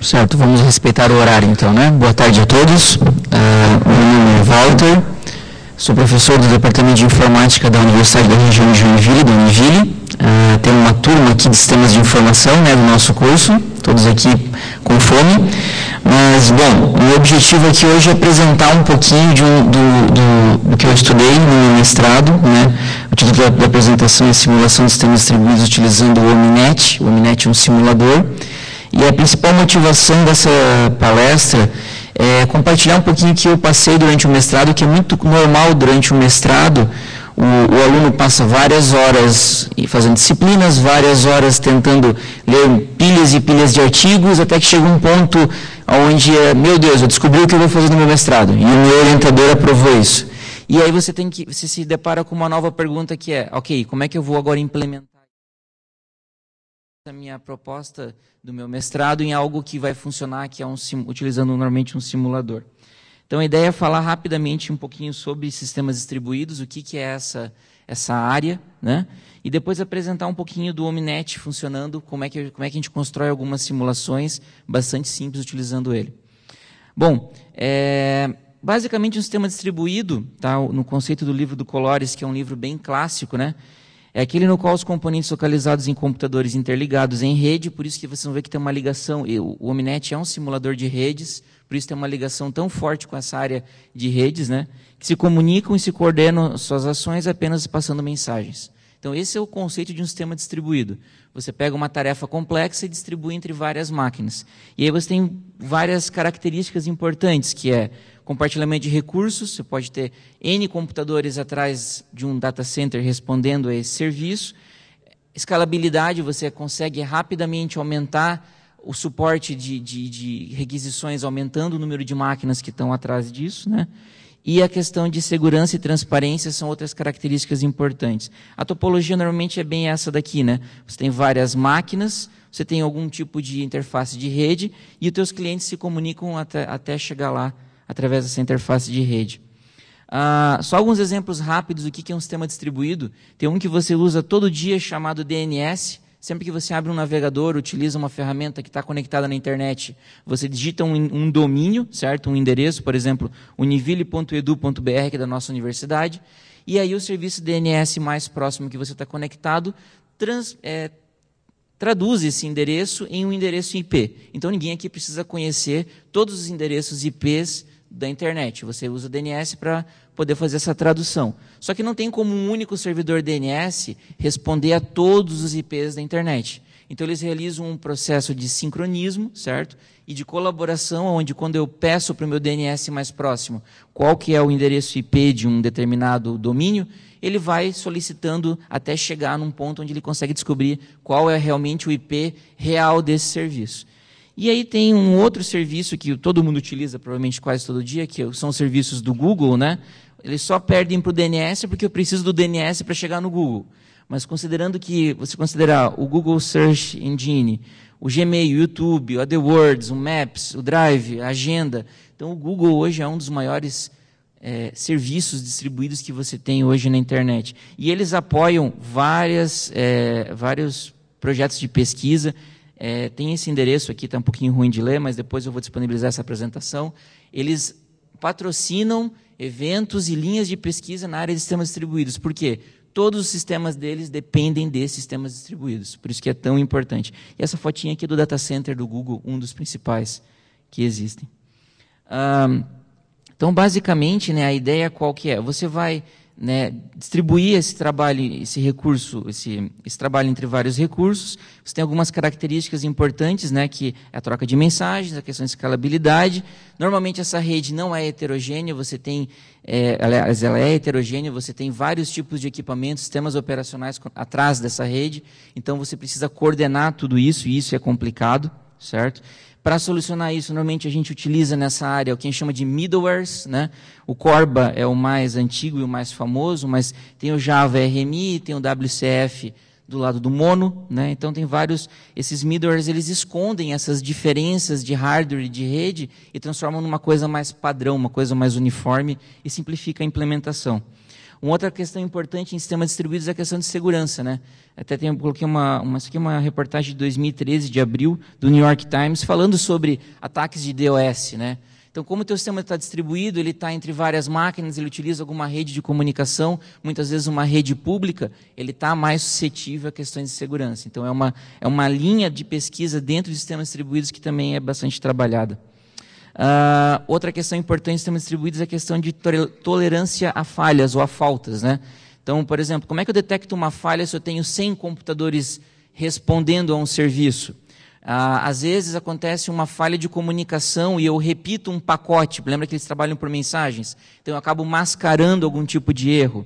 Certo, vamos respeitar o horário então, né? Boa tarde a todos. Meu nome é Walter, sou professor do Departamento de Informática da Universidade da Região de Joinville, da Univille. Tem uma turma aqui de sistemas de informação, né, do nosso curso, todos aqui com fome. Mas, bom, o meu objetivo aqui hoje é apresentar um pouquinho do que eu estudei no meu mestrado, né? O título da apresentação é Simulação de Sistemas Distribuídos utilizando o Ominet. O Ominet é um simulador. E a principal motivação dessa palestra é compartilhar um pouquinho que eu passei durante o mestrado, que é muito normal durante o mestrado. O aluno passa várias horas fazendo disciplinas, várias horas tentando ler pilhas e pilhas de artigos, até que chega um ponto onde, meu Deus, eu descobri o que eu vou fazer no meu mestrado. E o meu orientador aprovou isso. E aí você se depara com uma nova pergunta que é, ok, como é que eu vou agora implementar a minha proposta do meu mestrado em algo que vai funcionar, que é utilizando normalmente um simulador. Então a ideia é falar rapidamente um pouquinho sobre sistemas distribuídos, o que é essa área, né? E depois apresentar um pouquinho do Ominet funcionando, como é que a gente constrói algumas simulações bastante simples utilizando ele. Bom, basicamente um sistema distribuído, tá, no conceito do livro do Colores, que é um livro bem clássico, né? É aquele no qual os componentes localizados em computadores interligados em rede, por isso que vocês vão ver que tem uma ligação, o Ominet é um simulador de redes, por isso tem uma ligação tão forte com essa área de redes, né, que se comunicam e se coordenam suas ações apenas passando mensagens. Então esse é o conceito de um sistema distribuído. Você pega uma tarefa complexa e distribui entre várias máquinas. E aí você tem várias características importantes, que é compartilhamento de recursos, você pode ter N computadores atrás de um data center respondendo a esse serviço. Escalabilidade, você consegue rapidamente aumentar o suporte de requisições, aumentando o número de máquinas que estão atrás disso, né? E a questão de segurança e transparência são outras características importantes. A topologia normalmente é bem essa daqui, né? Você tem várias máquinas, você tem algum tipo de interface de rede e os teus clientes se comunicam até chegar lá através dessa interface de rede. Só alguns exemplos rápidos do que é um sistema distribuído. Tem um que você usa todo dia chamado DNS. Sempre que você abre um navegador, utiliza uma ferramenta que está conectada na internet, você digita um domínio, certo? Um endereço, por exemplo, univille.edu.br, que é da nossa universidade, e aí o serviço DNS mais próximo que você está conectado traduz esse endereço em um endereço IP. Então ninguém aqui precisa conhecer todos os endereços IPs da internet. Você usa o DNS para poder fazer essa tradução. Só que não tem como um único servidor DNS responder a todos os IPs da internet. Então eles realizam um processo de sincronismo, certo? E de colaboração, onde quando eu peço para o meu DNS mais próximo qual que é o endereço IP de um determinado domínio, ele vai solicitando até chegar num ponto onde ele consegue descobrir qual é realmente o IP real desse serviço. E aí tem um outro serviço que todo mundo utiliza, provavelmente quase todo dia, que são os serviços do Google, né? Eles só perdem para o DNS porque eu preciso do DNS para chegar no Google. Mas considerando que você considerar o Google Search Engine, o Gmail, o YouTube, o AdWords, o Maps, o Drive, a Agenda, então o Google hoje é um dos maiores serviços distribuídos que você tem hoje na internet. E eles apoiam vários projetos de pesquisa. Tem esse endereço aqui, está um pouquinho ruim de ler, mas depois eu vou disponibilizar essa apresentação. Eles patrocinam eventos e linhas de pesquisa na área de sistemas distribuídos. Por quê? Todos os sistemas deles dependem desses sistemas distribuídos. Por isso que é tão importante. E essa fotinha aqui é do data center do Google, um dos principais que existem. Então, basicamente, né, a ideia qual que é? Você vai, né, distribuir esse trabalho, esse trabalho entre vários recursos. Você tem algumas características importantes, né, que é a troca de mensagens, a questão de escalabilidade. Normalmente essa rede não é heterogênea, você tem, aliás, ela é heterogênea, você tem vários tipos de equipamentos, sistemas operacionais atrás dessa rede, então você precisa coordenar tudo isso, e isso é complicado, certo? Para solucionar isso, normalmente a gente utiliza nessa área o que a gente chama de middlewares, né? O Corba é o mais antigo e o mais famoso, mas tem o Java RMI, tem o WCF do lado do Mono, né? Então tem vários, esses middlewares, eles escondem essas diferenças de hardware e de rede e transformam numa coisa mais padrão, uma coisa mais uniforme e simplifica a implementação. Uma outra questão importante em sistemas distribuídos é a questão de segurança, né? Até coloquei isso aqui é uma reportagem de 2013, de abril, do New York Times, falando sobre ataques de DOS, né? Então, como o teu sistema está distribuído, ele está entre várias máquinas, ele utiliza alguma rede de comunicação, muitas vezes uma rede pública, ele está mais suscetível a questões de segurança. Então, é uma linha de pesquisa dentro de sistemas distribuídos que também é bastante trabalhada. Outra questão importante em sistemas distribuídos é a questão de tolerância a falhas ou a faltas, né? Então, por exemplo, como é que eu detecto uma falha se eu tenho 100 computadores respondendo a um serviço? Às vezes acontece uma falha de comunicação e eu repito um pacote. Lembra que eles trabalham por mensagens? Então eu acabo mascarando algum tipo de erro.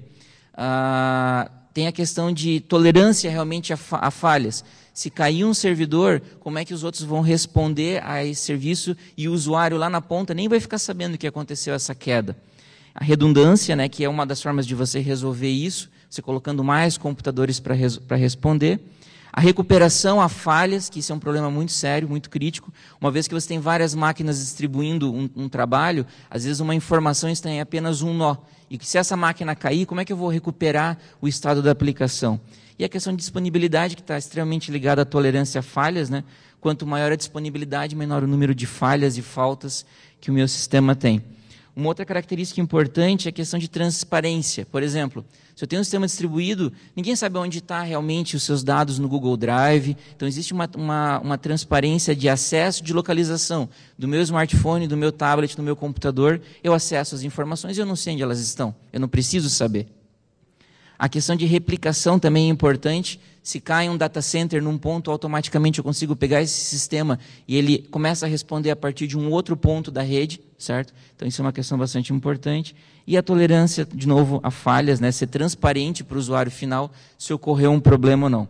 Tem a questão de tolerância realmente a falhas. Se cair um servidor, como é que os outros vão responder a esse serviço e o usuário lá na ponta nem vai ficar sabendo que aconteceu essa queda. A redundância, né, que é uma das formas de você resolver isso, você colocando mais computadores para responder. A recuperação a falhas, que isso é um problema muito sério, muito crítico. Uma vez que você tem várias máquinas distribuindo um trabalho, às vezes uma informação está em apenas um nó. E se essa máquina cair, como é que eu vou recuperar o estado da aplicação? E a questão de disponibilidade, que está extremamente ligada à tolerância a falhas, né? Quanto maior a disponibilidade, menor o número de falhas e faltas que o meu sistema tem. Uma outra característica importante é a questão de transparência. Por exemplo, se eu tenho um sistema distribuído, ninguém sabe onde está realmente os seus dados no Google Drive. Então, existe uma transparência de acesso, de localização do meu smartphone, do meu tablet, do meu computador. Eu acesso as informações e eu não sei onde elas estão. Eu não preciso saber. A questão de replicação também é importante. Se cai um data center num ponto, automaticamente eu consigo pegar esse sistema e ele começa a responder a partir de um outro ponto da rede, certo? Então isso é uma questão bastante importante. E a tolerância, de novo, a falhas, né? Ser transparente para o usuário final se ocorreu um problema ou não.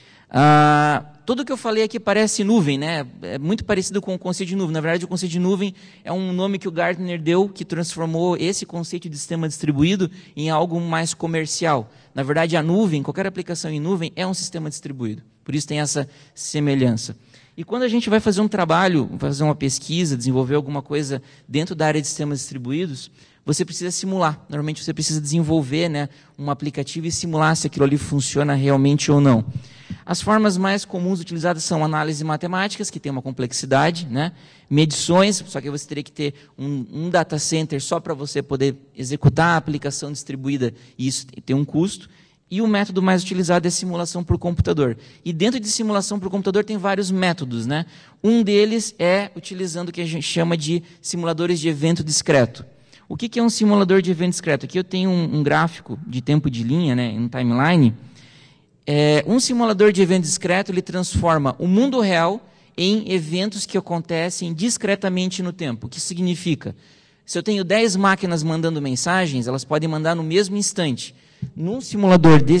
Tudo que eu falei aqui parece nuvem, né? É muito parecido com o conceito de nuvem. Na verdade, o conceito de nuvem é um nome que o Gartner deu, que transformou esse conceito de sistema distribuído em algo mais comercial. Na verdade, a nuvem, qualquer aplicação em nuvem, é um sistema distribuído. Por isso tem essa semelhança. E quando a gente vai fazer um trabalho, fazer uma pesquisa, desenvolver alguma coisa dentro da área de sistemas distribuídos, você precisa simular. Normalmente você precisa desenvolver, né, um aplicativo e simular se aquilo ali funciona realmente ou não. As formas mais comuns utilizadas são análises matemáticas, que tem uma complexidade, né? Medições, só que você teria que ter um data center só para você poder executar a aplicação distribuída, e isso tem um custo. E o método mais utilizado é simulação por computador. E dentro de simulação por computador tem vários métodos, né? Um deles é utilizando o que a gente chama de simuladores de evento discreto. O que é um simulador de evento discreto? Aqui eu tenho um gráfico de tempo de linha, né, um timeline. Um simulador de evento discreto ele transforma o mundo real em eventos que acontecem discretamente no tempo. O que significa? Se eu tenho 10 máquinas mandando mensagens, elas podem mandar no mesmo instante. Num simulador desse,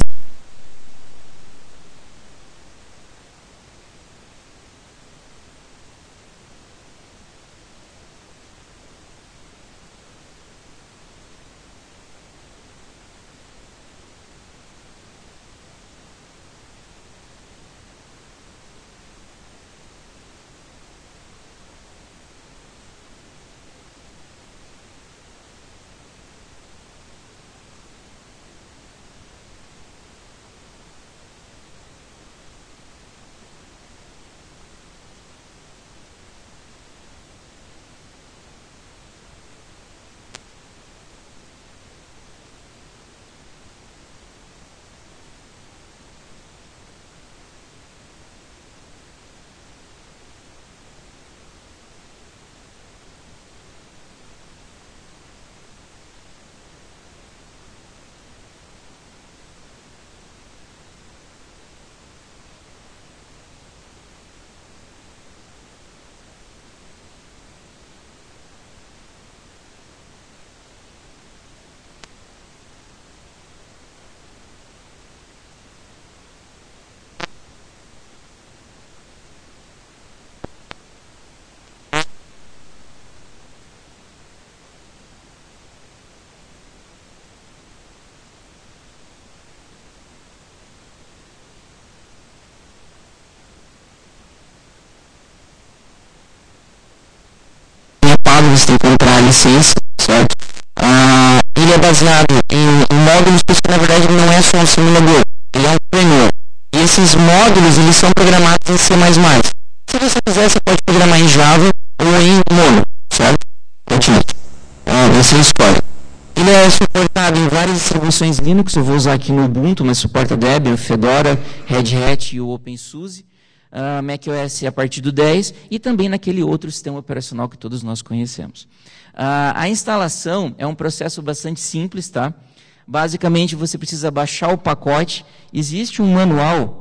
você tem que encontrar a licença, certo? Ele é baseado em módulos, porque na verdade não é só um simulador, ele é um framework. E esses módulos, eles são programados em C++. Se você quiser, você pode programar em Java ou em Mono, certo? Continua. Você escolhe. Ele é suportado em várias distribuições Linux, eu vou usar aqui no Ubuntu, mas suporta Debian, Fedora, Red Hat e o OpenSUSE. macOS a partir do 10 e também naquele outro sistema operacional que todos nós conhecemos. A instalação é um processo bastante simples, tá? Basicamente, você precisa baixar o pacote. Existe um manual.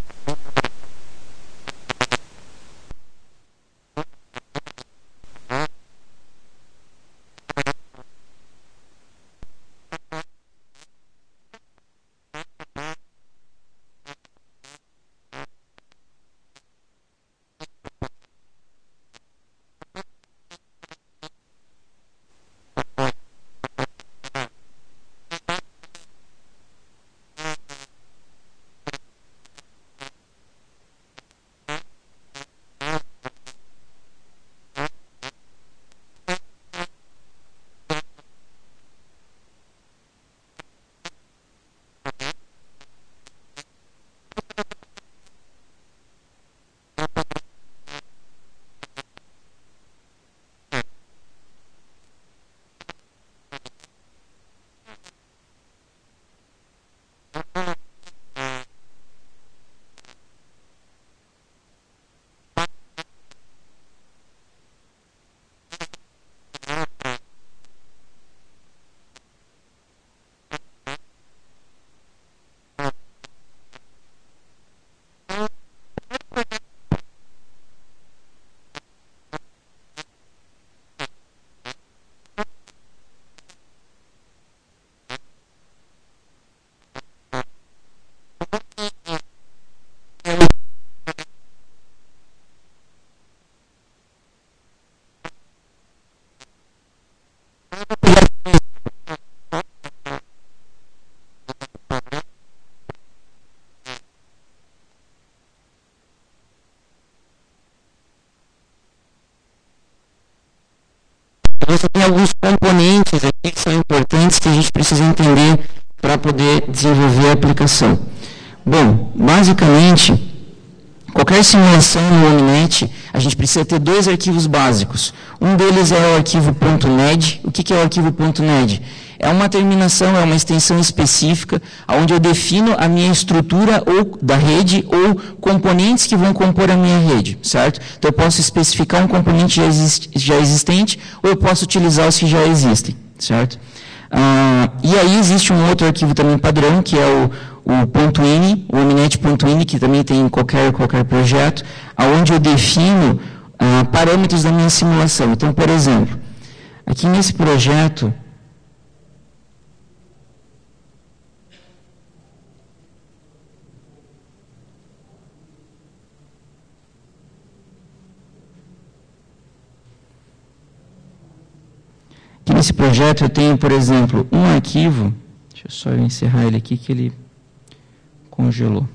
Você tem alguns componentes aqui que são importantes que a gente precisa entender para poder desenvolver a aplicação. Bom, basicamente, qualquer simulação no Omninet, a gente precisa ter dois arquivos básicos. Um deles é o arquivo .ned. O que é o arquivo .ned? É uma terminação, é uma extensão específica, onde eu defino a minha estrutura ou da rede ou componentes que vão compor a minha rede, certo? Então eu posso especificar um componente já existente ou eu posso utilizar os que já existem, certo? E aí existe um outro arquivo também padrão, que é o .ini, o omninet.ini, que também tem em qualquer projeto, onde eu defino parâmetros da minha simulação. Então, por exemplo, aqui nesse projeto, eu tenho, por exemplo, um arquivo, deixa eu só encerrar ele aqui que ele congelou.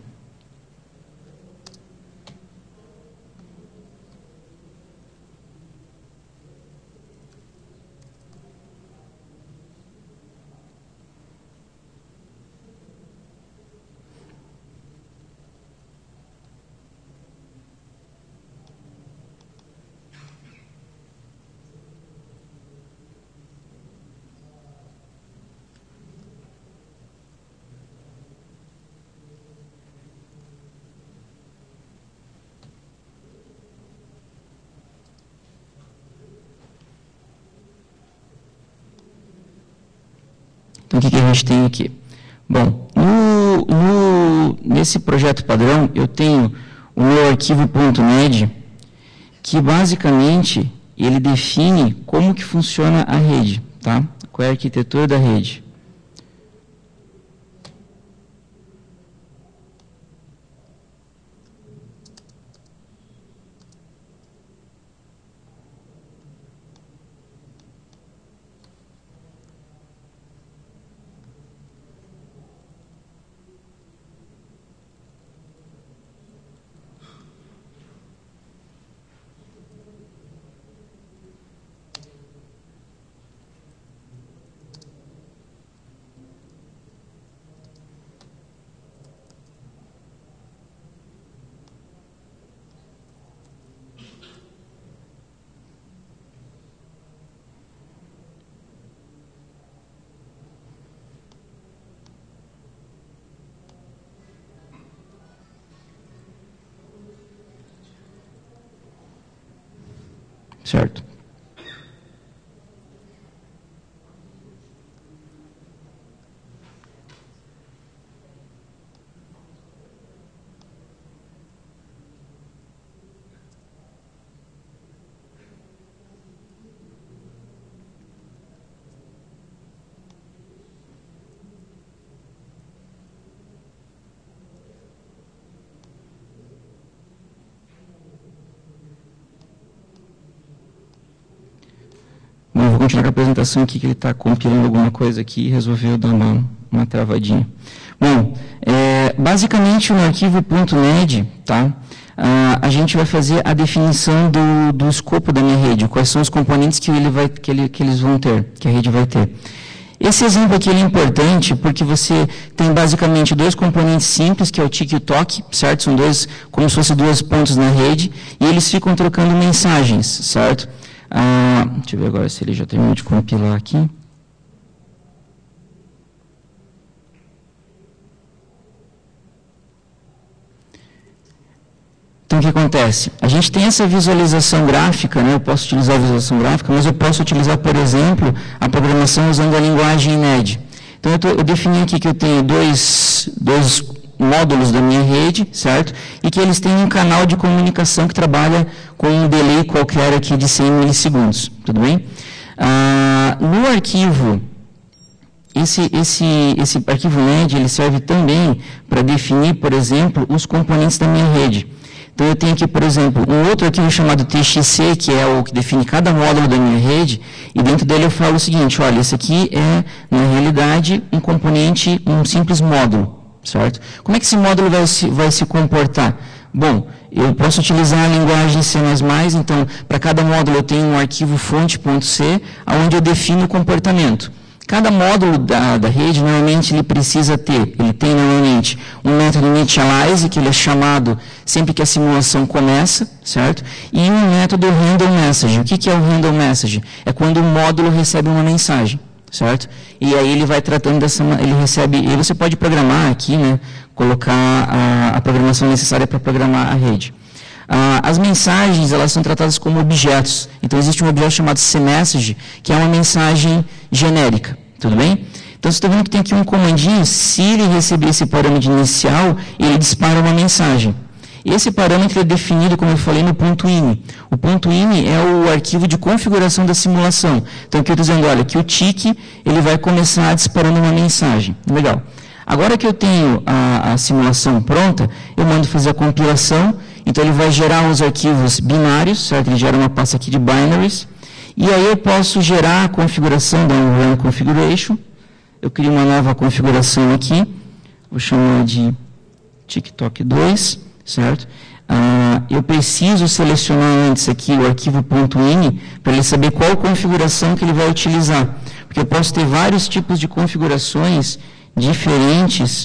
Então, o que a gente tem aqui? Bom, nesse projeto padrão, eu tenho o meu arquivo .ned, que basicamente ele define como que funciona a rede, tá? Qual é a arquitetura da rede. certo? Bom, eu vou continuar com a apresentação aqui, que ele está compilando alguma coisa aqui e resolveu dar uma travadinha. Bom, basicamente no arquivo .ned, tá? A gente vai fazer a definição do escopo da minha rede, quais são os componentes que eles vão ter, que a rede vai ter. Esse exemplo aqui é importante porque você tem basicamente dois componentes simples, que é o TIC e o TOC, certo? São dois, como se fossem dois pontos na rede, e eles ficam trocando mensagens, certo? Deixa eu ver agora se ele já terminou de compilar aqui. Então, o que acontece? A gente tem essa visualização gráfica, né? Eu posso utilizar a visualização gráfica, mas eu posso utilizar, por exemplo, a programação usando a linguagem NED. Então, eu defini aqui que eu tenho dois módulos da minha rede, certo? E que eles têm um canal de comunicação que trabalha com um delay qualquer aqui de 100 milissegundos, tudo bem? No arquivo, esse arquivo NED, ele serve também para definir, por exemplo, os componentes da minha rede. Então, eu tenho aqui, por exemplo, um outro arquivo chamado TXC, que é o que define cada módulo da minha rede, e dentro dele eu falo o seguinte, olha, esse aqui é, na realidade, um componente, um simples módulo, certo? Como é que esse módulo vai se comportar? Bom, eu posso utilizar a linguagem C++, então, para cada módulo eu tenho um arquivo fonte.c, onde eu defino o comportamento. Cada módulo da rede, normalmente, ele tem normalmente um método initialize, que ele é chamado sempre que a simulação começa, certo? E um método handle message. O que é o handle message? É quando o módulo recebe uma mensagem, certo? E aí ele vai tratando e você pode programar aqui, né? Colocar a programação necessária para programar a rede. As mensagens, elas são tratadas como objetos. Então, existe um objeto chamado CMessage, que é uma mensagem genérica. Tudo bem? Então, você está vendo que tem aqui um comandinho, se ele receber esse parâmetro inicial, ele dispara uma mensagem. Esse parâmetro é definido, como eu falei, no .ini. O .ini é o arquivo de configuração da simulação. Então, aqui eu estou dizendo, olha, que o TIC, ele vai começar disparando uma mensagem. Legal. Agora que eu tenho a simulação pronta, eu mando fazer a compilação. Então, ele vai gerar os arquivos binários, certo? Ele gera uma pasta aqui de binaries. E aí eu posso gerar a configuração da run configuration. Eu crio uma nova configuração aqui. Vou chamar de TikTok 2, certo? Eu preciso selecionar antes aqui o arquivo .ini para ele saber qual configuração que ele vai utilizar. Porque eu posso ter vários tipos de configurações diferentes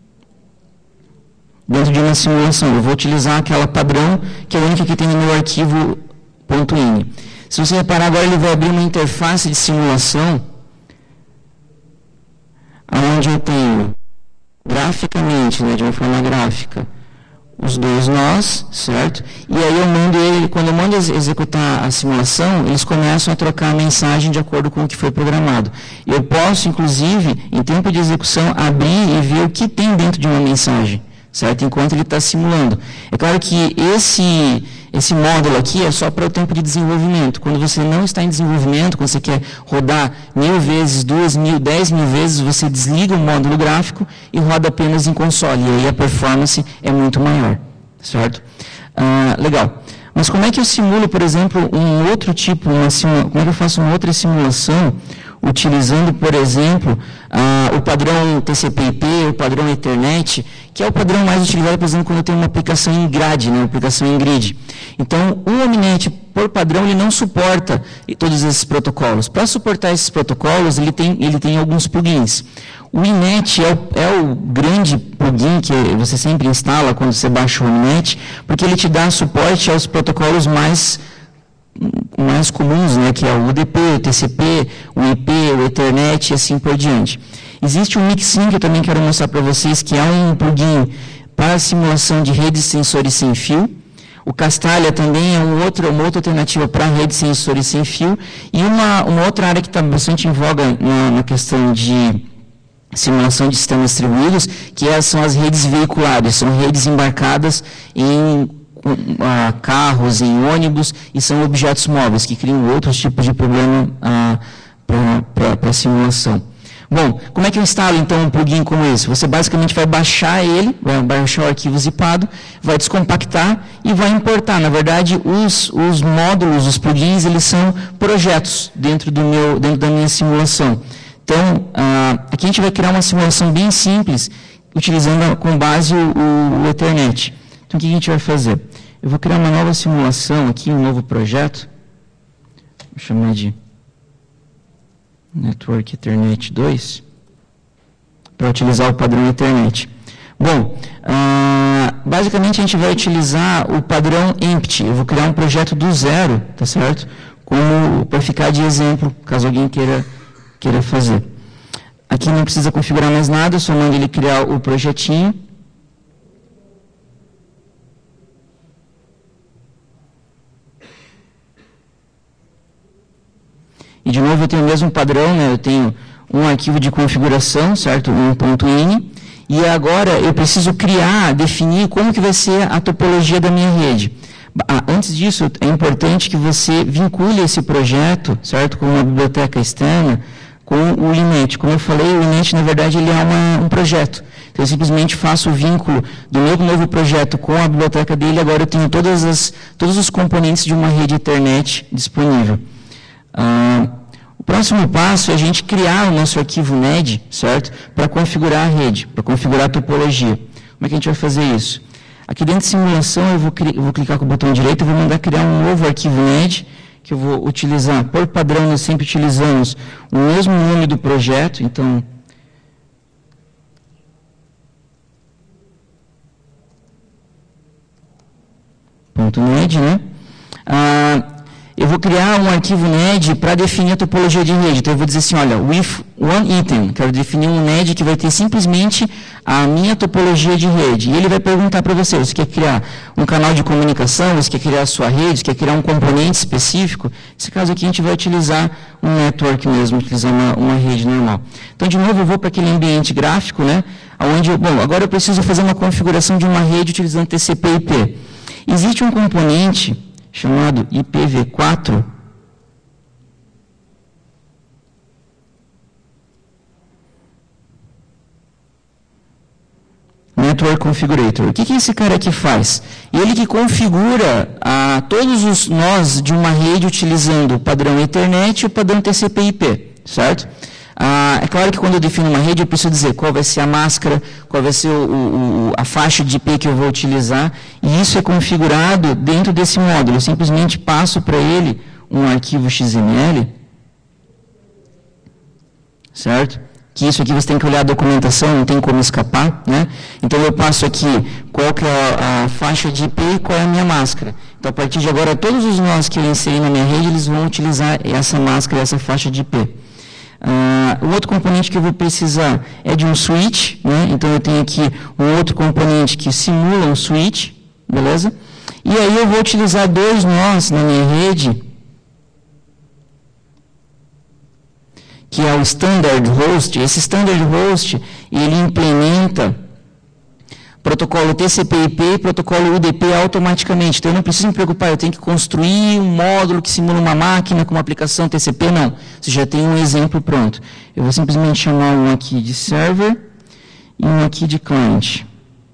dentro de uma simulação. Eu vou utilizar aquela padrão, que é a única que tem no meu arquivo .ini. Se você reparar agora, ele vai abrir uma interface de simulação, onde eu tenho, graficamente, né, de uma forma gráfica, os dois nós, certo? E aí eu mando ele, quando eu mando executar a simulação, eles começam a trocar a mensagem de acordo com o que foi programado. Eu posso, inclusive, em tempo de execução, abrir e ver o que tem dentro de uma mensagem, certo? Enquanto ele está simulando. É claro que esse módulo aqui é só para o tempo de desenvolvimento. Quando você não está em desenvolvimento, quando você quer rodar 1000 vezes, 2000, 10.000 vezes, você desliga o módulo gráfico e roda apenas em console. E aí a performance é muito maior, certo? Legal. Mas como é que eu simulo, por exemplo, um outro tipo, como é que eu faço uma outra simulação utilizando, por exemplo, o padrão TCP/IP, o padrão Ethernet, que é o padrão mais utilizado, por exemplo, quando eu tenho uma aplicação em grade, né, uma aplicação em grid. Então, o Omninet, por padrão, ele não suporta todos esses protocolos. Para suportar esses protocolos, ele tem alguns plugins. O Inet é o grande plugin que você sempre instala quando você baixa o Omninet, porque ele te dá suporte aos protocolos mais comuns, né, que é o UDP, o TCP, o IP, o Ethernet e assim por diante. Existe um Mixin que eu também quero mostrar para vocês, que é um plugin para simulação de redes sensores sem fio, O Castalha também é uma outra alternativa para rede sem sensor e sem fio. E uma outra área que está bastante em voga na questão de simulação de sistemas distribuídos, que são as redes veiculares, são redes embarcadas em carros, em ônibus, e são objetos móveis, que criam outros tipos de problema para a simulação. Bom, como é que eu instalo então um plugin como esse? Você basicamente vai baixar ele, vai baixar o arquivo zipado, vai descompactar e vai importar. Na verdade, os módulos, os plugins, eles são projetos dentro da minha simulação. Então, aqui a gente vai criar uma simulação bem simples, utilizando com base o Ethernet. Então, o que a gente vai fazer? Eu vou criar uma nova simulação aqui, um novo projeto. Vou chamar de Network Ethernet 2, para utilizar o padrão Ethernet. Bom, basicamente a gente vai utilizar o padrão Empty. Eu vou criar um projeto do zero, tá certo? Para ficar de exemplo, caso alguém queira fazer. Aqui não precisa configurar mais nada, só mando ele criar o projetinho. E de novo eu tenho o mesmo padrão, né? Eu tenho um arquivo de configuração, certo? Um .ini. E agora eu preciso definir como que vai ser a topologia da minha rede. Antes disso, é importante que você vincule esse projeto, certo? Com uma biblioteca externa, com o Linet. Como eu falei, o Linet, na verdade, ele é um projeto. Então, eu simplesmente faço o vínculo do meu novo projeto com a biblioteca dele. Agora eu tenho todos os componentes de uma rede Ethernet disponível. O próximo passo é a gente criar o nosso arquivo NED, certo? Para configurar a rede, para configurar a topologia. Como é que a gente vai fazer isso? Aqui dentro de simulação eu vou clicar com o botão direito e vou mandar criar um novo arquivo NED, que eu vou utilizar. Por padrão, nós sempre utilizamos o mesmo nome do projeto, então... .NED, né? Eu vou criar um arquivo NED para definir a topologia de rede. Então, eu vou dizer assim, olha, with one item. Quero definir um NED que vai ter simplesmente a minha topologia de rede. E ele vai perguntar para você quer criar um canal de comunicação, você quer criar a sua rede, você quer criar um componente específico. Nesse caso aqui, a gente vai utilizar um network mesmo, utilizar uma rede normal. Então, de novo, eu vou para aquele ambiente gráfico, né? Onde, agora eu preciso fazer uma configuração de uma rede utilizando TCP/IP. Existe um componente chamado IPv4, Network Configurator. O que esse cara aqui faz? Ele que configura todos os nós de uma rede utilizando o padrão Ethernet e o padrão TCP/IP, certo? É claro que quando eu defino uma rede, eu preciso dizer qual vai ser a máscara, qual vai ser a faixa de IP que eu vou utilizar, e isso é configurado dentro desse módulo. Eu simplesmente passo para ele um arquivo XML, certo? Que isso aqui você tem que olhar a documentação, não tem como escapar, né? Então eu passo aqui qual que é a faixa de IP e qual é a minha máscara. Então a partir de agora, todos os nós que eu inseri na minha rede, eles vão utilizar essa máscara, essa faixa de IP. O outro componente que eu vou precisar é de um switch, né? Então eu tenho aqui um outro componente que simula um switch, beleza? E aí eu vou utilizar dois nós na minha rede, que é o Standard Host. Esse Standard Host, ele implementa protocolo TCP/IP e protocolo UDP automaticamente. Então, eu não preciso me preocupar, eu tenho que construir um módulo que simula uma máquina com uma aplicação TCP, não. Você já tem um exemplo pronto. Eu vou simplesmente chamar um aqui de server e um aqui de client.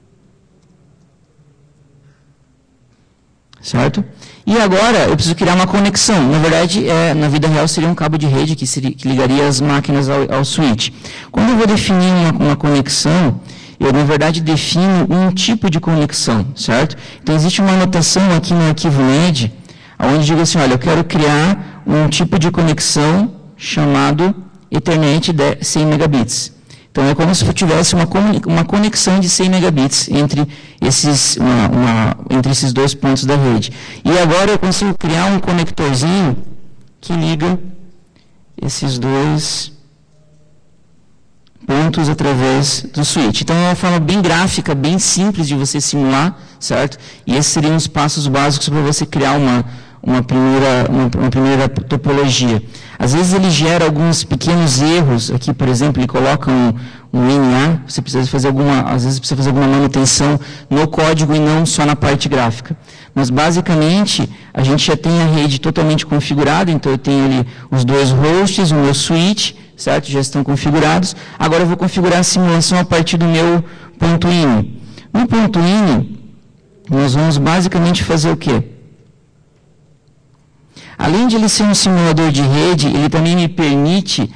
Certo? E agora, eu preciso criar uma conexão. Na verdade, na vida real, seria um cabo de rede que ligaria as máquinas ao switch. Quando eu vou definir uma conexão, eu, na verdade, defino um tipo de conexão, certo? Então, existe uma anotação aqui no arquivo NED, onde eu digo assim, olha, eu quero criar um tipo de conexão chamado Ethernet de 100 megabits. Então, é como se eu tivesse uma conexão de 100 megabits entre esses dois pontos da rede. E agora eu consigo criar um conectorzinho que liga esses dois pontos através do switch. Então, é uma forma bem gráfica, bem simples de você simular, certo? E esses seriam os passos básicos para você criar uma primeira topologia. Às vezes ele gera alguns pequenos erros, aqui, por exemplo, ele coloca um NA, você precisa fazer às vezes precisa fazer alguma manutenção no código e não só na parte gráfica. Mas, basicamente, a gente já tem a rede totalmente configurada, então eu tenho ali os dois hosts, o meu switch, certo? Já estão configurados. Agora eu vou configurar a simulação a partir do meu ponto .ini. No ponto .ini, nós vamos basicamente fazer o quê? Além de ele ser um simulador de rede, ele também me permite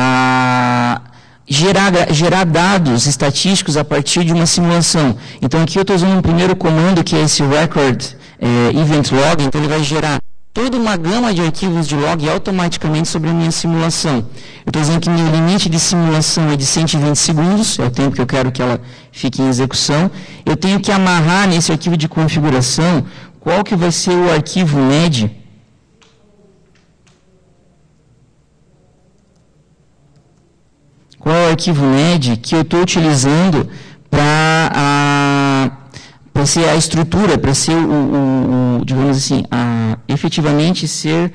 gerar dados estatísticos a partir de uma simulação. Então, aqui eu estou usando um primeiro comando, que é esse record event log, então ele vai gerar toda uma gama de arquivos de log automaticamente sobre a minha simulação. Eu estou dizendo que meu limite de simulação é de 120 segundos, é o tempo que eu quero que ela fique em execução. Eu tenho que amarrar nesse arquivo de configuração qual que vai ser o arquivo MED. Qual é o arquivo MED que eu estou utilizando para ser a estrutura, para ser digamos assim, efetivamente ser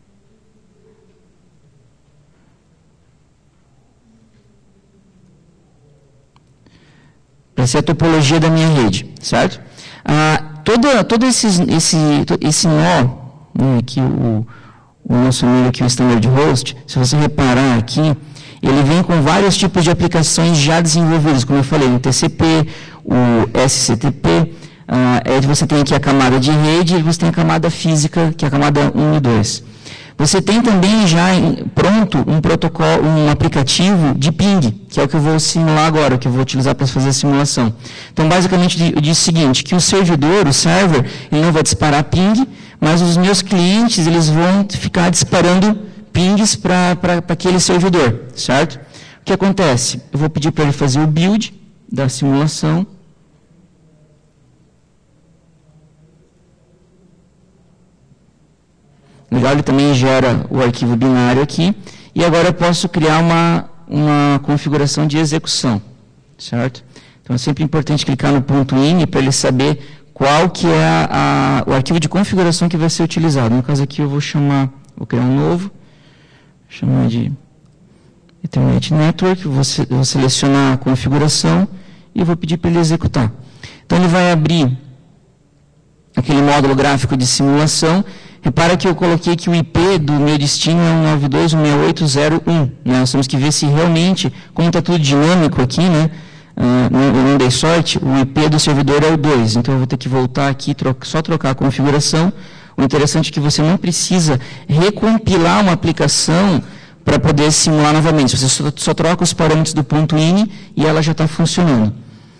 a topologia da minha rede, certo? Todo esse nó, né, aqui o nosso amigo aqui, o Standard Host, se você reparar aqui, ele vem com vários tipos de aplicações já desenvolvidas, como eu falei, o TCP, o SCTP, você tem aqui a camada de rede e você tem a camada física, que é a camada 1 e 2. Você tem também já pronto um protocolo, um aplicativo de ping, que é o que eu vou simular agora, que eu vou utilizar para fazer a simulação. Então, basicamente, eu disse o seguinte, que o servidor, o server, ele não vai disparar ping, mas os meus clientes, eles vão ficar disparando pings para aquele servidor, certo? O que acontece? Eu vou pedir para ele fazer o build da simulação. Legal, ele também gera o arquivo binário aqui. E agora eu posso criar uma configuração de execução, certo? Então é sempre importante clicar no ponto .ini para ele saber qual que é o arquivo de configuração que vai ser utilizado. No caso aqui eu vou criar um novo. Chamar de Ethernet Network, vou selecionar a configuração e vou pedir para ele executar. Então ele vai abrir aquele módulo gráfico de simulação. Repara que eu coloquei que o IP do meu destino é 192.168.0.1. Né? Nós temos que ver se realmente, como está tudo dinâmico aqui, né? Eu não dei sorte, o IP do servidor é o 2. Então eu vou ter que voltar aqui, só trocar a configuração. O interessante é que você não precisa recompilar uma aplicação para poder simular novamente. Você só troca os parâmetros do ponto .ini e ela já está funcionando.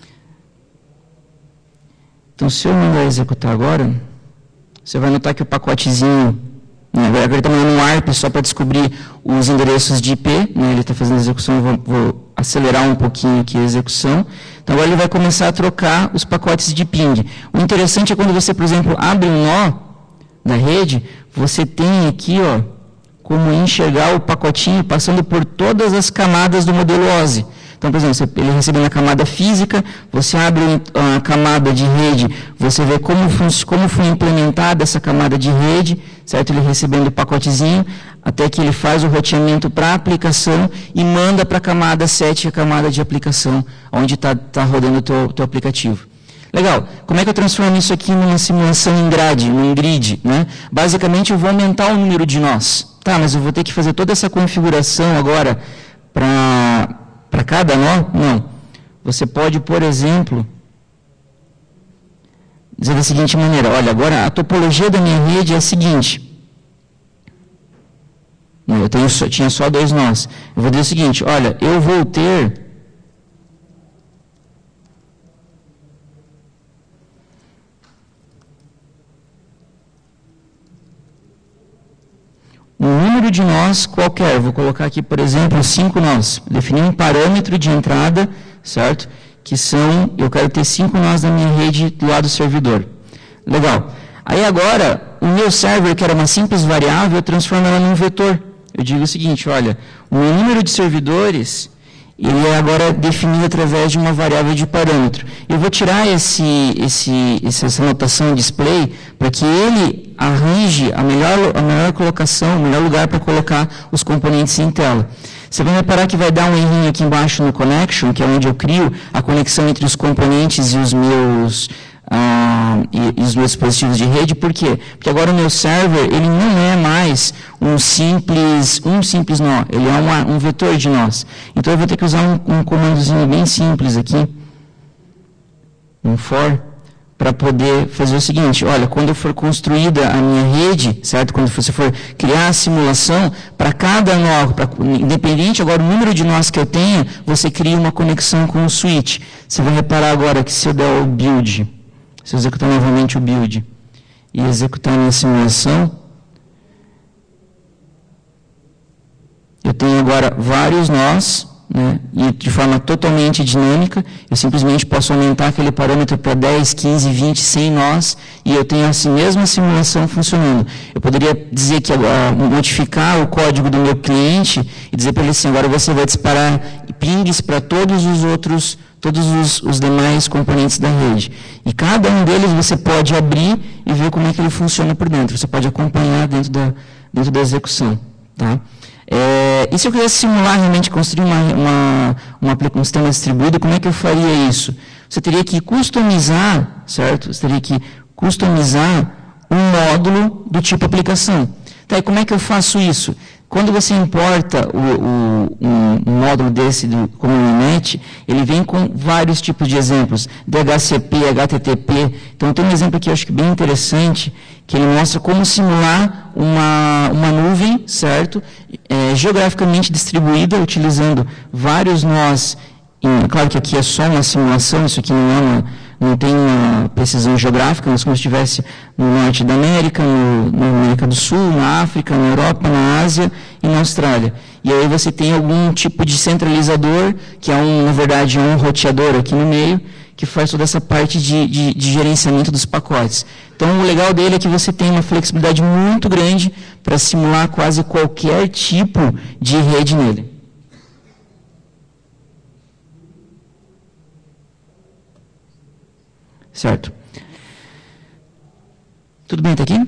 Então, se eu mandar executar agora, você vai notar que o pacotezinho, né, agora ele está mandando um ARP só para descobrir os endereços de IP, né, ele está fazendo a execução, eu vou acelerar um pouquinho aqui a execução. Então, agora ele vai começar a trocar os pacotes de ping. O interessante é quando você, por exemplo, abre um nó da rede, você tem aqui, ó, como enxergar o pacotinho passando por todas as camadas do modelo OSI. Então, por exemplo, ele recebendo a camada física, você abre a camada de rede, você vê como foi implementada essa camada de rede, certo? Ele recebendo o pacotezinho, até que ele faz o roteamento para a aplicação e manda para a camada 7, a camada de aplicação, onde está rodando o teu aplicativo. Legal. Como é que eu transformo isso aqui numa simulação em grade, num grid, né? Basicamente, eu vou aumentar o número de nós. Tá, mas eu vou ter que fazer toda essa configuração agora para cada nó? Não. Você pode, por exemplo, dizer da seguinte maneira, olha, agora a topologia da minha rede é a seguinte. Eu tinha só 2 nós. Eu vou dizer o seguinte, olha, eu vou ter um número de nós qualquer. Vou colocar aqui, por exemplo, 5 nós. Definir um parâmetro de entrada, certo? Que eu quero ter 5 nós na minha rede do lado do servidor. Legal. Aí agora, o meu server, que era uma simples variável, eu transformo ela num vetor. Eu digo o seguinte, olha, o meu número de servidores, ele é agora definido através de uma variável de parâmetro. Eu vou tirar essa notação display para que ele arranje a melhor colocação, o melhor lugar para colocar os componentes em tela. Você vai reparar que vai dar um errinho aqui embaixo no connection, que é onde eu crio a conexão entre os componentes e os meus dispositivos de rede. Por quê? Porque agora o meu server ele não é mais um simples nó, ele é um vetor de nós. Então eu vou ter que usar um comandozinho bem simples aqui, um for, para poder fazer o seguinte: olha, quando for construída a minha rede, certo? Quando você for criar a simulação, para cada nó, independente agora o número de nós que eu tenha, você cria uma conexão com o switch. Você vai reparar agora que se eu der o build, se eu executar novamente o build e executar a minha simulação, eu tenho agora vários nós, né, e de forma totalmente dinâmica. Eu simplesmente posso aumentar aquele parâmetro para 10, 15, 20, 100 nós, e eu tenho assim mesma simulação funcionando. Eu poderia dizer que agora, modificar o código do meu cliente e dizer para ele assim: agora você vai disparar pings para todos os demais componentes da rede. E cada um deles você pode abrir e ver como é que ele funciona por dentro. Você pode acompanhar dentro da execução. Tá? E se eu quisesse simular, realmente construir um sistema distribuído, como é que eu faria isso? Você teria que customizar, certo? Você teria que customizar um módulo do tipo aplicação. Tá, e como é que eu faço isso? Quando você importa um módulo desse como o Inet, ele vem com vários tipos de exemplos, DHCP, HTTP. Então, tem um exemplo aqui, eu acho que bem interessante, que ele mostra como simular uma nuvem, certo? Geograficamente distribuída, utilizando vários nós. Claro que aqui é só uma simulação, isso aqui não tem uma precisão geográfica, mas como se estivesse no norte da América, na América do Sul, na África, na Europa, na Ásia e na Austrália. E aí você tem algum tipo de centralizador, que na verdade, é um roteador aqui no meio, que faz toda essa parte de gerenciamento dos pacotes. Então, o legal dele é que você tem uma flexibilidade muito grande para simular quase qualquer tipo de rede nele. Certo? Tudo bem até aqui?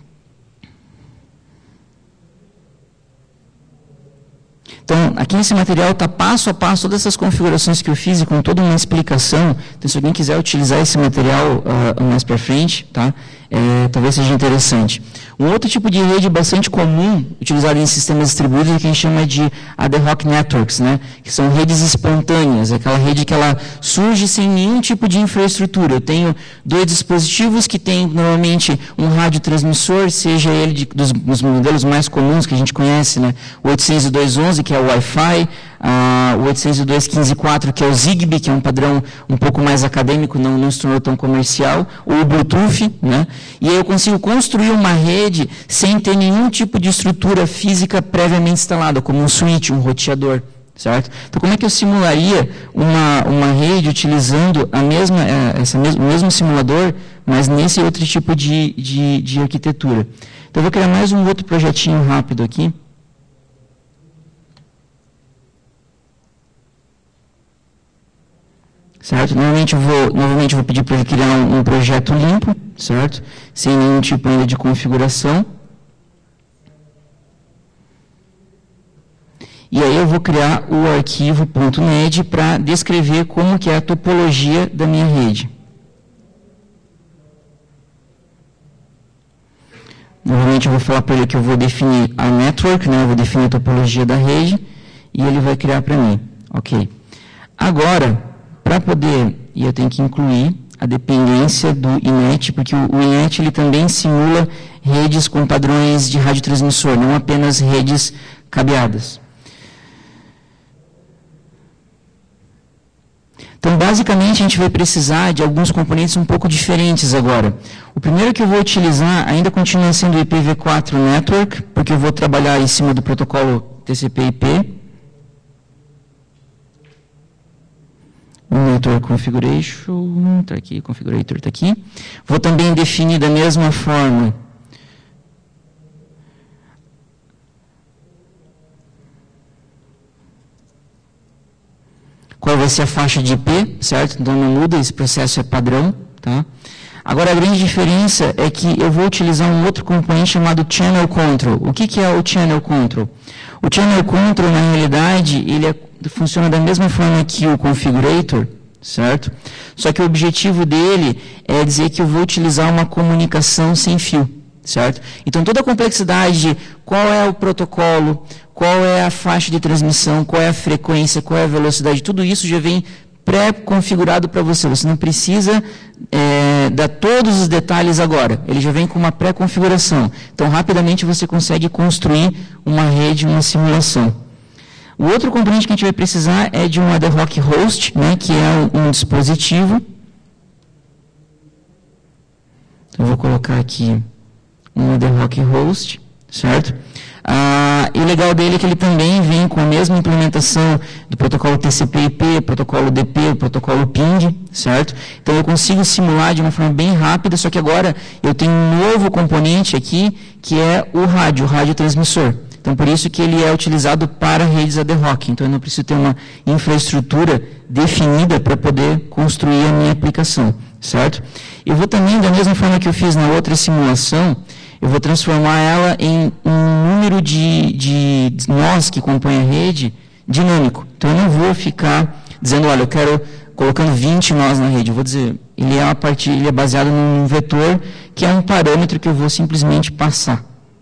Então, aqui nesse material está passo a passo todas essas configurações que eu fiz e com toda uma explicação. Então, se alguém quiser utilizar esse material mais para frente, tá? Talvez seja interessante. Um outro tipo de rede bastante comum, utilizado em sistemas distribuídos, é que a gente chama de ad hoc networks, né? Que são redes espontâneas, aquela rede que ela surge sem nenhum tipo de infraestrutura. Eu tenho dois dispositivos que têm normalmente um radiotransmissor, seja ele dos modelos mais comuns que a gente conhece, né? O 802.11, que é o Wi-Fi, o 802.15.4, que é o Zigbee, que é um padrão um pouco mais acadêmico, não se tornou tão comercial, ou o Bluetooth, né? E aí eu consigo construir uma rede sem ter nenhum tipo de estrutura física previamente instalada, como um switch, um roteador, certo? Então, como é que eu simularia uma rede utilizando o mesmo simulador, mas nesse outro tipo de arquitetura? Então, eu vou criar mais um outro projetinho rápido aqui. Certo? Novamente eu vou pedir para ele criar um projeto limpo, certo? Sem nenhum tipo ainda de configuração. E aí eu vou criar o arquivo .ned para descrever como que é a topologia da minha rede. Novamente eu vou falar para ele que eu vou definir a network, né? Eu vou definir a topologia da rede e ele vai criar para mim. Ok. Agora, para poder, e eu tenho que incluir a dependência do Inet, porque o Inet ele também simula redes com padrões de radiotransmissor, não apenas redes cabeadas. Então, basicamente, a gente vai precisar de alguns componentes um pouco diferentes agora. O primeiro que eu vou utilizar ainda continua sendo o IPv4 Network, porque eu vou trabalhar em cima do protocolo TCP/IP. O Network Configuration, está aqui, Configurator está aqui. Vou também definir da mesma forma vai ser a faixa de IP, certo? Então não muda, esse processo é padrão, tá? Agora, a grande diferença é que eu vou utilizar um outro componente chamado Channel Control. O que é o Channel Control? O Channel Control, na realidade, ele funciona da mesma forma que o Configurator, certo? Só que o objetivo dele é dizer que eu vou utilizar uma comunicação sem fio, certo? Então, toda a complexidade de qual é o protocolo, qual é a faixa de transmissão, qual é a frequência, qual é a velocidade, tudo isso já vem pré-configurado para você. Você não precisa dar todos os detalhes agora. Ele já vem com uma pré-configuração. Então, rapidamente você consegue construir uma rede, uma simulação. O outro componente que a gente vai precisar é de um ad hoc host, né, que é um dispositivo. Então, eu vou colocar aqui um ad hoc host, certo? E o legal dele é que ele também vem com a mesma implementação do protocolo TCP/IP, protocolo DP, protocolo PING, certo? Então eu consigo simular de uma forma bem rápida, só que agora eu tenho um novo componente aqui, que é o rádio transmissor. Então por isso que ele é utilizado para redes ad hoc. Então eu não preciso ter uma infraestrutura definida para poder construir a minha aplicação, certo? Eu vou também, da mesma forma que eu fiz na outra simulação, eu vou transformar ela em um número de nós que compõem a rede dinâmico. Então, eu não vou ficar dizendo, olha, eu quero colocando 20 nós na rede. Eu vou dizer, ele é baseado num vetor que é um parâmetro que eu vou simplesmente passar.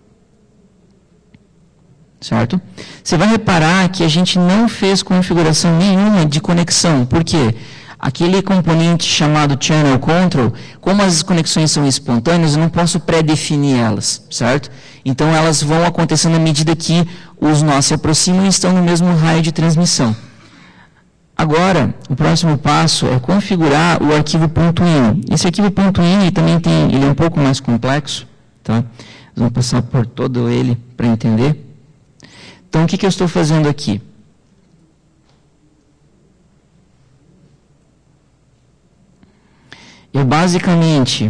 Certo? Você vai reparar que a gente não fez configuração nenhuma de conexão. Por quê? Aquele componente chamado Channel Control, como as conexões são espontâneas, eu não posso pré-definir elas, certo? Então, elas vão acontecendo à medida que os nós se aproximam e estão no mesmo raio de transmissão. Agora, o próximo passo é configurar o arquivo .ini. Esse arquivo .ini também ele é um pouco mais complexo, tá? Vamos passar por todo ele para entender. Então, o que eu estou fazendo aqui? Eu basicamente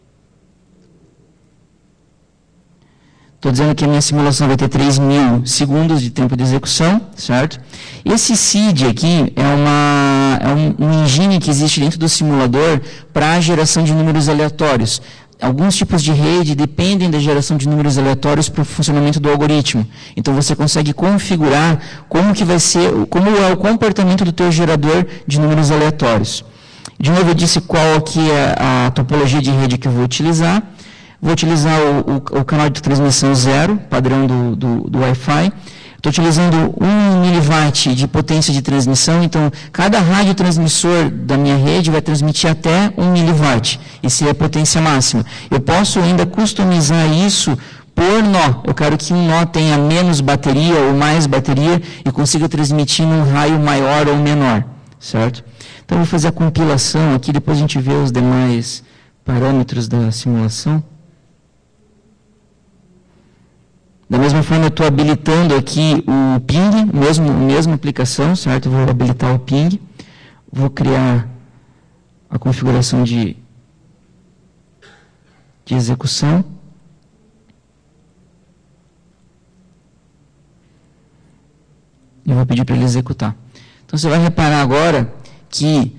estou dizendo que a minha simulação vai ter 3.000 segundos de tempo de execução, certo? Esse seed aqui é um engine que existe dentro do simulador para a geração de números aleatórios. Alguns tipos de rede dependem da geração de números aleatórios para o funcionamento do algoritmo. Então você consegue configurar como é o comportamento do teu gerador de números aleatórios. De novo, eu disse qual aqui é a topologia de rede que eu vou utilizar. Vou utilizar o canal de transmissão 0, padrão do Wi-Fi. Estou utilizando 1 miliwatt de potência de transmissão, então cada radiotransmissor da minha rede vai transmitir até 1 miliwatt. Isso é a potência máxima. Eu posso ainda customizar isso por nó. Eu quero que um nó tenha menos bateria ou mais bateria e consiga transmitir num raio maior ou menor, certo? Então, eu vou fazer a compilação aqui, depois a gente vê os demais parâmetros da simulação. Da mesma forma, eu estou habilitando aqui o ping, mesma aplicação, certo? Eu vou habilitar o ping, vou criar a configuração de execução. E vou pedir para ele executar. Então, você vai reparar agora que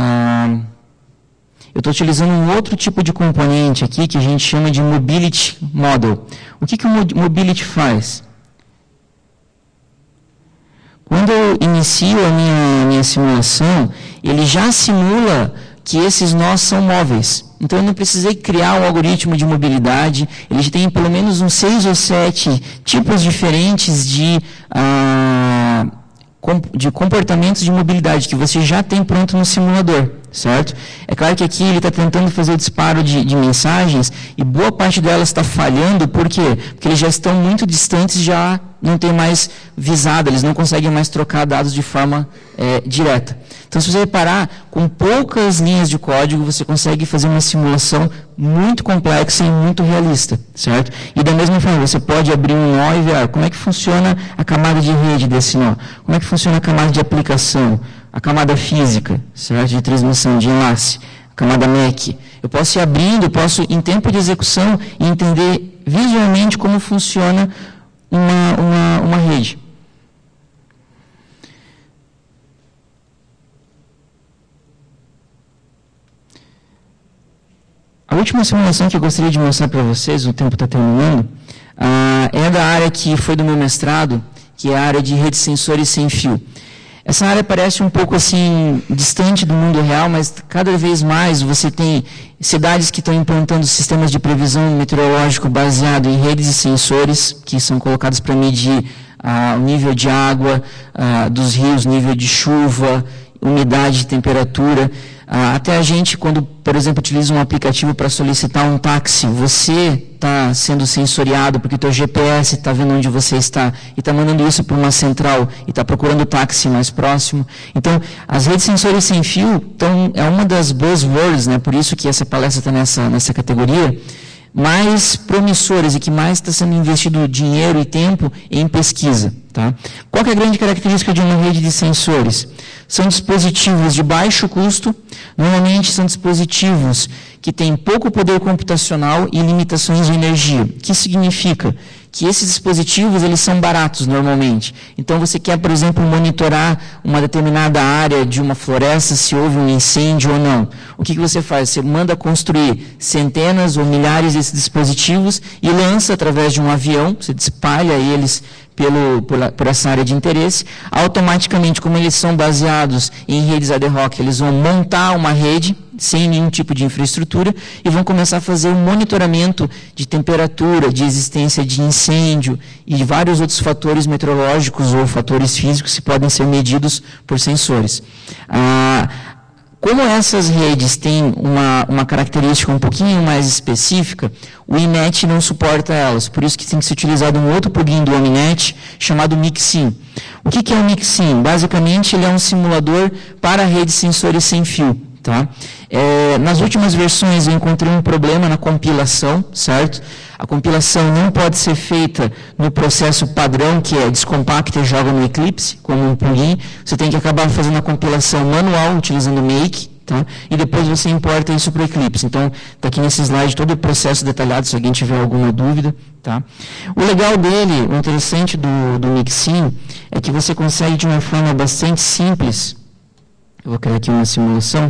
eu estou utilizando um outro tipo de componente aqui que a gente chama de Mobility Model. O que o Mobility faz? Quando eu inicio a minha simulação, ele já simula que esses nós são móveis. Então, eu não precisei criar um algoritmo de mobilidade. Ele já tem pelo menos uns 6 ou 7 tipos diferentes de comportamentos de mobilidade que você já tem pronto no simulador, certo? É claro que aqui ele está tentando fazer o disparo de mensagens e boa parte delas está falhando, por quê? Porque eles já estão muito distantes, já não tem mais visada, eles não conseguem mais trocar dados de forma direta. Então, se você reparar, com poucas linhas de código, você consegue fazer uma simulação muito complexa e muito realista, certo? E da mesma forma, você pode abrir um nó e ver como é que funciona a camada de rede desse nó, como é que funciona a camada de aplicação, a camada física, certo? De transmissão, de enlace, a camada MAC. Eu posso ir abrindo, posso, em tempo de execução, entender visualmente como funciona uma rede. A última simulação que eu gostaria de mostrar para vocês, o tempo está terminando, é da área que foi do meu mestrado, que é a área de redes sensores sem fio. Essa área parece um pouco assim distante do mundo real, mas cada vez mais você tem cidades que estão implantando sistemas de previsão meteorológico baseado em redes e sensores que são colocados para medir o nível de água dos rios, nível de chuva, umidade, temperatura. Até a gente, quando, por exemplo, utiliza um aplicativo para solicitar um táxi, você está sendo sensoriado porque o teu GPS está vendo onde você está e está mandando isso para uma central e está procurando o táxi mais próximo. Então, as redes sensores sem fio é uma das buzzwords, né? Por isso que essa palestra está nessa categoria, mais promissoras e que mais está sendo investido dinheiro e tempo em pesquisa. Tá? Qual que é a grande característica de uma rede de sensores? São dispositivos de baixo custo, normalmente são dispositivos que têm pouco poder computacional e limitações de energia. O que significa? Que esses dispositivos eles são baratos normalmente. Então você quer, por exemplo, monitorar uma determinada área de uma floresta, se houve um incêndio ou não. O que você faz? Você manda construir centenas ou milhares desses dispositivos e lança através de um avião, você espalha eles por essa área de interesse. Automaticamente, como eles são baseados em redes ad hoc, eles vão montar uma rede sem nenhum tipo de infraestrutura e vão começar a fazer um monitoramento de temperatura, de existência de incêndio e de vários outros fatores meteorológicos ou fatores físicos que podem ser medidos por sensores. Como essas redes têm uma característica um pouquinho mais específica, o INET não suporta elas. Por isso que tem que ser utilizado um outro plugin do OmniNet chamado Mixin. O que é o Mixin? Basicamente, ele é um simulador para redes sensores sem fio. Tá? Nas últimas versões eu encontrei um problema na compilação, certo? A compilação não pode ser feita no processo padrão, que é descompacta e joga no Eclipse, como um plugin. Você tem que acabar fazendo a compilação manual, utilizando o Make, tá? E depois você importa isso para o Eclipse. Então, está aqui nesse slide todo o processo detalhado, se alguém tiver alguma dúvida. Tá? O legal dele, o interessante do Mixin, é que você consegue de uma forma bastante simples. Eu vou criar aqui uma simulação.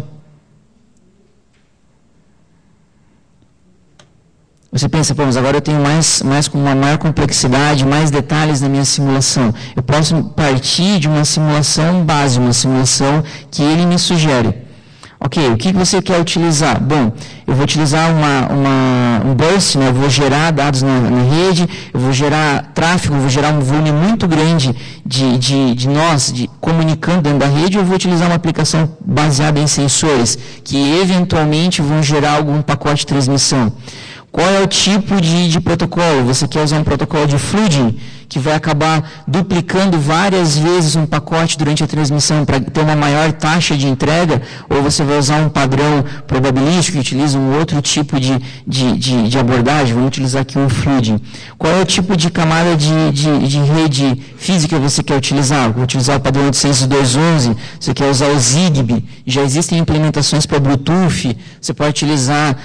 Você pensa, mas agora eu tenho com uma maior complexidade, mais detalhes na minha simulação. Eu posso partir de uma simulação base, uma simulação que ele me sugere. Ok, o que você quer utilizar? Bom, eu vou utilizar um burst, né? Eu vou gerar dados na rede, eu vou gerar tráfego, eu vou gerar um volume muito grande de nós comunicando dentro da rede, eu vou utilizar uma aplicação baseada em sensores, que eventualmente vão gerar algum pacote de transmissão. Qual é o tipo de protocolo? Você quer usar um protocolo de flooding, que vai acabar duplicando várias vezes um pacote durante a transmissão para ter uma maior taxa de entrega? Ou você vai usar um padrão probabilístico que utiliza um outro tipo de abordagem? Vamos utilizar aqui um flooding. Qual é o tipo de camada de rede física que você quer utilizar? Vou utilizar o padrão 802.11, você quer usar o Zigbee, já existem implementações para Bluetooth, você pode utilizar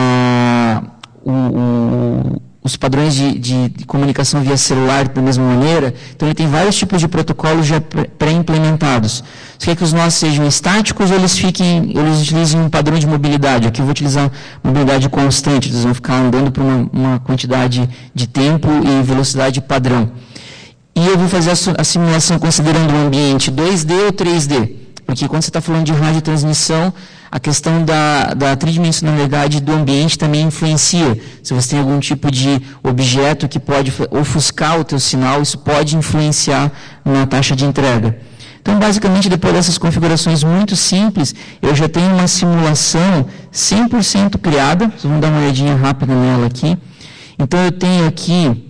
os padrões de comunicação via celular da mesma maneira. Então, ele tem vários tipos de protocolos já pré-implementados. Você quer que os nós sejam estáticos ou eles utilizem um padrão de mobilidade? Aqui eu vou utilizar mobilidade constante, eles vão ficar andando por uma quantidade de tempo e velocidade padrão. E eu vou fazer a simulação considerando o ambiente 2D ou 3D. Porque quando você está falando de radiotransmissão, a questão da tridimensionalidade do ambiente também influencia. Se você tem algum tipo de objeto que pode ofuscar o teu sinal, isso pode influenciar na taxa de entrega. Então, basicamente, depois dessas configurações muito simples, eu já tenho uma simulação 100% criada. Vocês vão dar uma olhadinha rápida nela aqui. Então, eu tenho aqui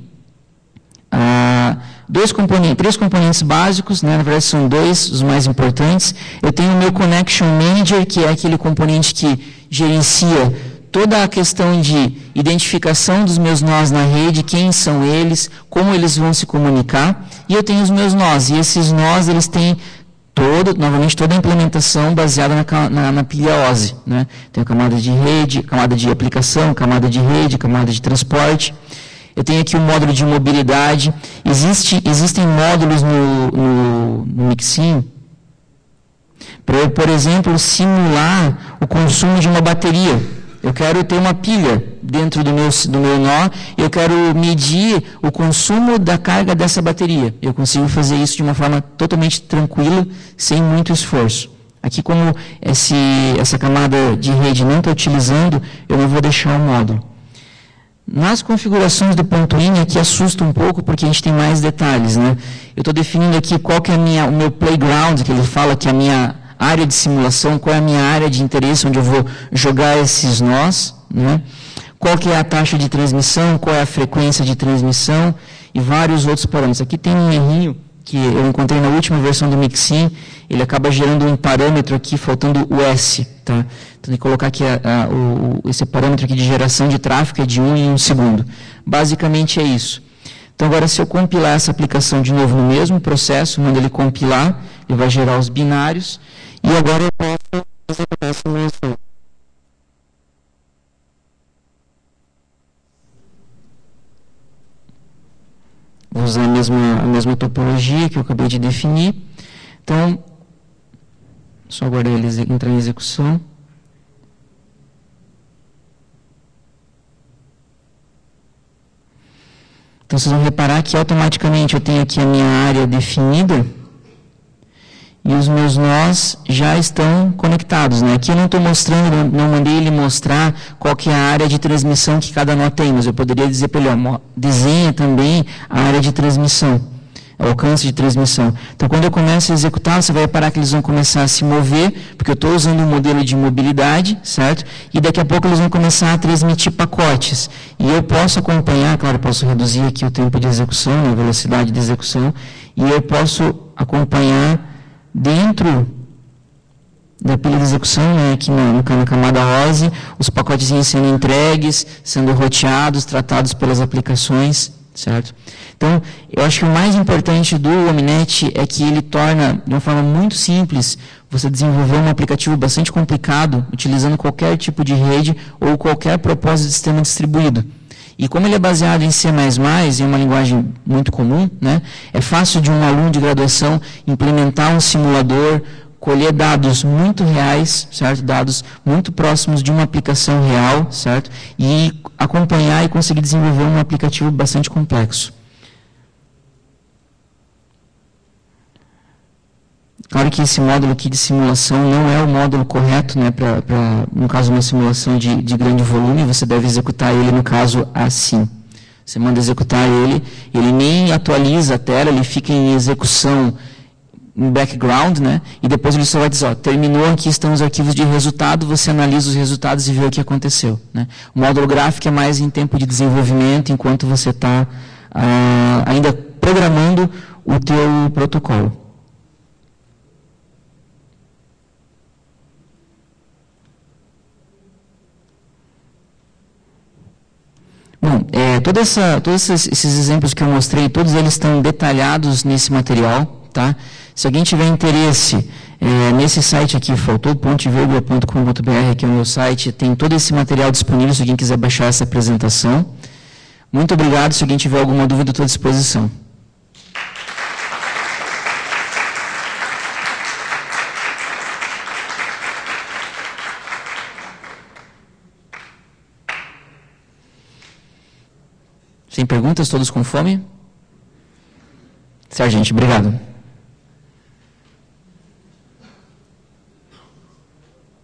três componentes básicos, né? Na verdade são dois, os mais importantes. Eu tenho o meu Connection Manager, que é aquele componente que gerencia toda a questão de identificação dos meus nós na rede, quem são eles, como eles vão se comunicar. E eu tenho os meus nós, e esses nós, eles têm novamente toda a implementação baseada na pilha OSI, né? Tem a camada de rede, camada de aplicação, camada de rede, camada de transporte. Eu tenho aqui o módulo de mobilidade. Existem módulos no Mixin para eu, por exemplo, simular o consumo de uma bateria. Eu quero ter uma pilha dentro do meu nó, eu quero medir o consumo da carga dessa bateria. Eu consigo fazer isso de uma forma totalmente tranquila, sem muito esforço. Aqui, como essa camada de rede não está utilizando, eu não vou deixar o módulo. Nas configurações do ponto IN, aqui assusta um pouco, porque a gente tem mais detalhes, né? Eu estou definindo aqui qual que é o meu playground, que ele fala que é a minha área de simulação, qual é a minha área de interesse, onde eu vou jogar esses nós, né? Qual que é a taxa de transmissão, qual é a frequência de transmissão e vários outros parâmetros. Aqui tem um errinho que eu encontrei na última versão do Mixin, ele acaba gerando um parâmetro aqui, faltando o S, tá? Então, tem que colocar aqui esse parâmetro aqui de geração de tráfego é de 1 em 1 segundo. Basicamente é isso. Então, agora, se eu compilar essa aplicação de novo no mesmo processo, mando ele compilar, ele vai gerar os binários, e agora eu posso executar essa simulação. Vou usar a mesma topologia que eu acabei de definir. Então, só aguardar ele entrar em execução. Então, vocês vão reparar que automaticamente eu tenho aqui a minha área definida e os meus nós já estão conectados, né? Aqui eu não estou mostrando, não mandei ele mostrar qual que é a área de transmissão que cada nó tem, mas eu poderia dizer para ele, ó, desenha também a área de transmissão, o alcance de transmissão. Então, quando eu começo a executar, você vai reparar que eles vão começar a se mover, porque eu estou usando um modelo de mobilidade, certo? E daqui a pouco eles vão começar a transmitir pacotes. E eu posso acompanhar, claro, eu posso reduzir aqui o tempo de execução, a velocidade de execução, e eu posso acompanhar dentro da pilha de execução, né, aqui na camada ROSE, os pacotes sendo entregues, sendo roteados, tratados pelas aplicações, certo? Então, eu acho que o mais importante do Omnet é que ele torna, de uma forma muito simples, você desenvolver um aplicativo bastante complicado, utilizando qualquer tipo de rede ou qualquer propósito de sistema distribuído. E como ele é baseado em C++, em uma linguagem muito comum, né, é fácil de um aluno de graduação implementar um simulador, colher dados muito reais, certo? Dados muito próximos de uma aplicação real, certo? E acompanhar e conseguir desenvolver um aplicativo bastante complexo. Claro que esse módulo aqui de simulação não é o módulo correto, né, no caso uma simulação de grande volume, você deve executar ele, no caso, assim. Você manda executar ele nem atualiza a tela, ele fica em execução em background, né, e depois ele só vai dizer, ó, terminou, aqui estão os arquivos de resultado, você analisa os resultados e vê o que aconteceu, né. O módulo gráfico é mais em tempo de desenvolvimento, enquanto você está ainda programando o teu protocolo. Bom, todos esses exemplos que eu mostrei, todos eles estão detalhados nesse material, tá? Se alguém tiver interesse, nesse site aqui, faltou.virgula.com.br, que é o meu site, tem todo esse material disponível se alguém quiser baixar essa apresentação. Muito obrigado, se alguém tiver alguma dúvida, estou à disposição. Sem perguntas, todos com fome? Certo, gente, obrigado.